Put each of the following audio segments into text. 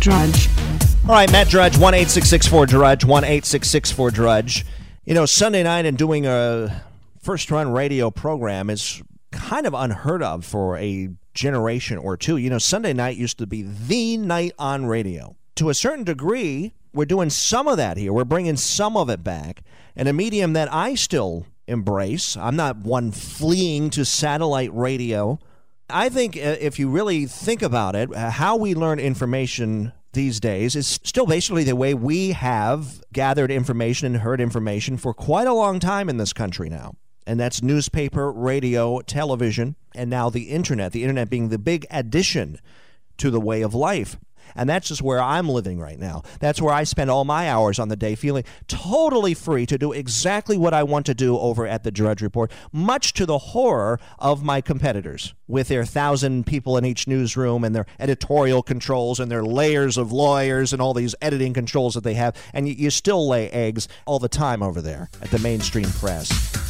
Drudge. All right, Matt Drudge, 1-866-4-DRUDGE, 1-866-4-DRUDGE. You know, Sunday night and doing a first-run radio program is kind of unheard of for a generation or two. You know, Sunday night used to be the night on radio. To a certain degree, we're doing some of that here. We're bringing some of it back, and a medium that I still embrace. I'm not one fleeing to satellite radio. I think if you really think about it, how we learn information these days is still basically the way we have gathered information and heard information for quite a long time in this country now. And that's newspaper, radio, television, and now the internet being the big addition to the way of life. And that's just where I'm living right now. That's where I spend all my hours on the day, feeling totally free to do exactly what I want to do over at the Drudge Report, much to the horror of my competitors with their 1,000 people in each newsroom and their editorial controls and their layers of lawyers and all these editing controls that they have. And you still lay eggs all the time over there at the mainstream press.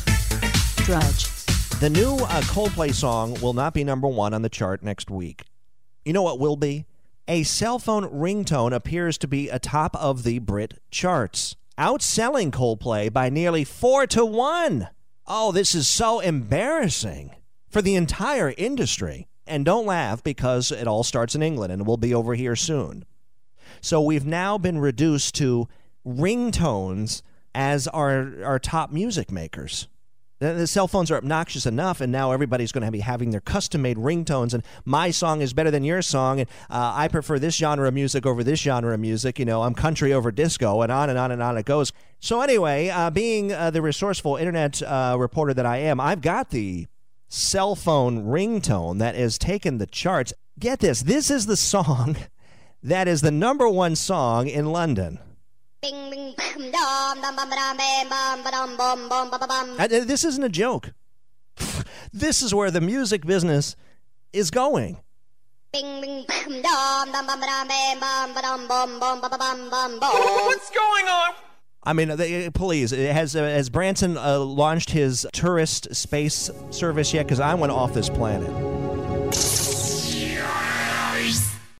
Drudge. The new Coldplay song will not be number one on the chart next week. You know what will be? A cell phone ringtone appears to be atop of the Brit charts, outselling Coldplay by nearly 4-1. Oh, this is so embarrassing for the entire industry. And don't laugh, because it all starts in England and will be over here soon. So we've now been reduced to ringtones as our top music makers. The cell phones are obnoxious enough, and now everybody's going to be having their custom-made ringtones, and my song is better than your song, and I prefer this genre of music over this genre of music. You know, I'm country over disco, and on and on and on it goes. So anyway, being the resourceful internet reporter that I am, I've got the cell phone ringtone that has taken the charts. Get this. This is the song that is the number one song in London. This isn't a joke. This is where the music business is going. What's going on? I mean, please, has Branson launched his tourist space service yet? Because I went off this planet.